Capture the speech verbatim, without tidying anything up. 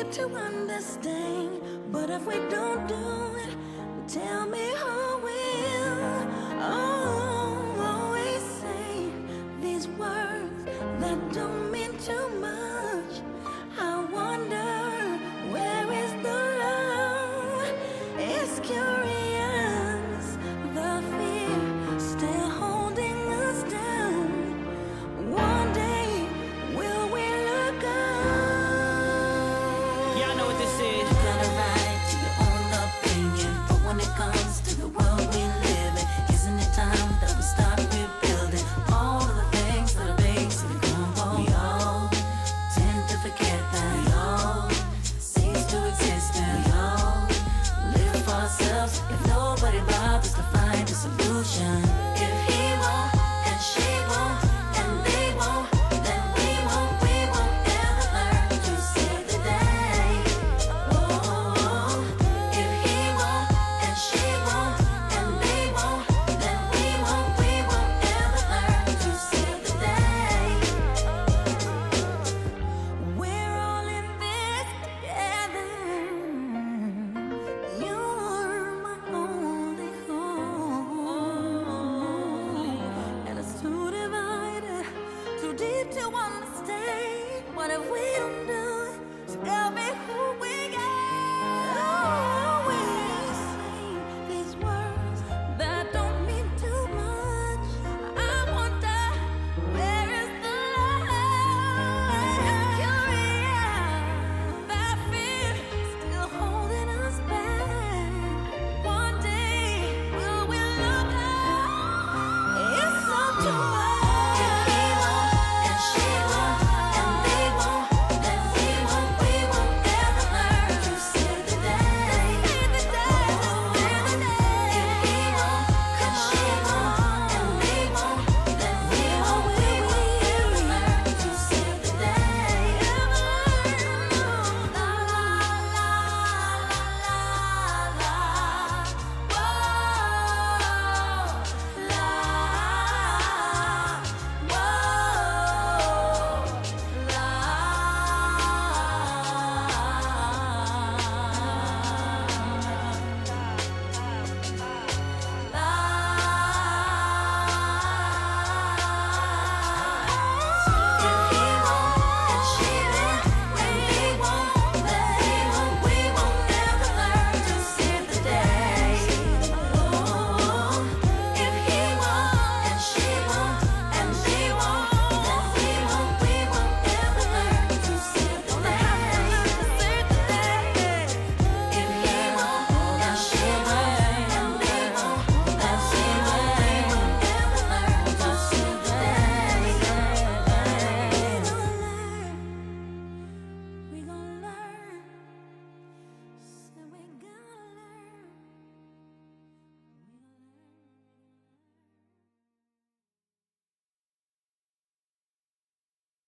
to understand, but if we don't do it, tell me who will. Oh, always say these words that don't mean too much. I wonder, where is the love? It's curious, the fear still holding us down. One day, will we look up? Y'all know what this is. You got a right to your own opinion, but when it comes to the world we live in, isn't it time that we start rebuilding all of the things that are basically crumble? We all tend to forget that we all cease to exist, and we all live for ourselves. If nobody bothers to find